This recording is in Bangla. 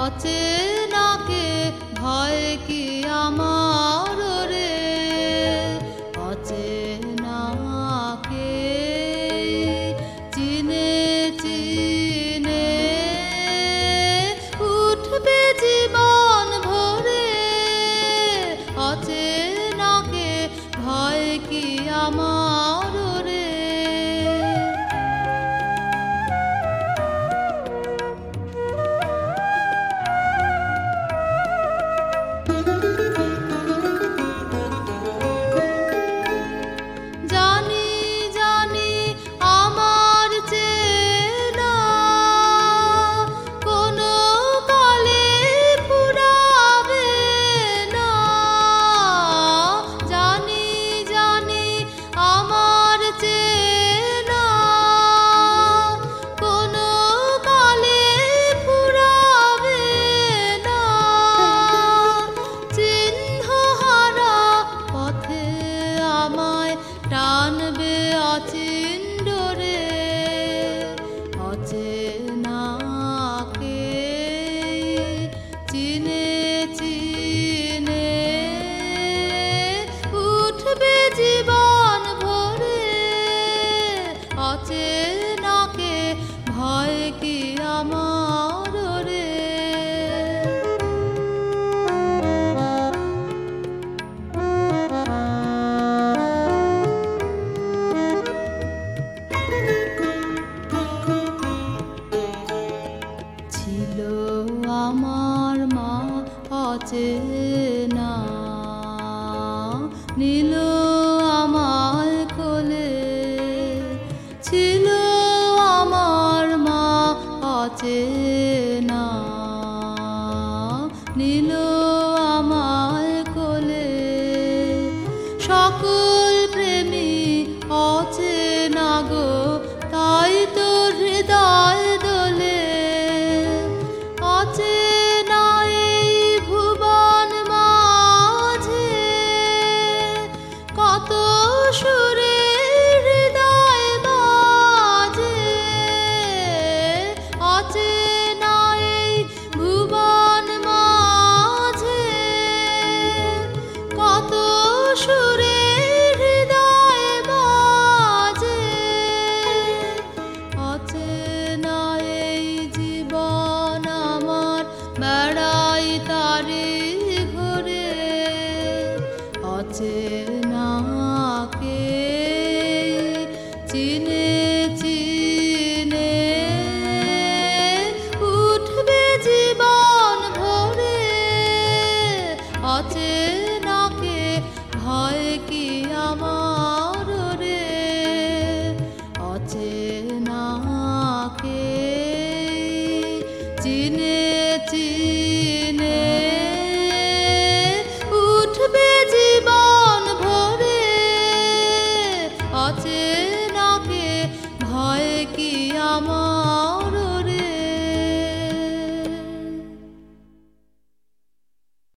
অচেনাকে ভয় কি আমার রে, অচেনাকে চিনে চিনে উঠবে জীবন ভরে, অচেনাকে ভয় কি আমার রে। জানি জানি আমার চেনা কোনো কালে ফুরাবে না, জানি জানি আমার চেনা কোনো কালে ফুরাবে না, চিহ্নহারা পথে আমায় টানবে অচিন ডোরে, অচেনাকে চিনে চিনে উঠবে জীবন ভরে, অচেনাকে ভয় কি আমার রে। ছিল আমার মা অচেনা, নীল আমার কোলে, ছিল আমার মা অচেনা, নীল আমার কোলে, সকল প্রেমী অচেনা গো, তাই তো হৃদয় দোলে, অচেনা এই ভুবন মাঝে কত সুরে হৃদয় বাজে, অচেনা এই ভুবন মাঝে কত সুরে হৃদয় বাজে, অচেনা এই জীবন আমার বেড়াই তারে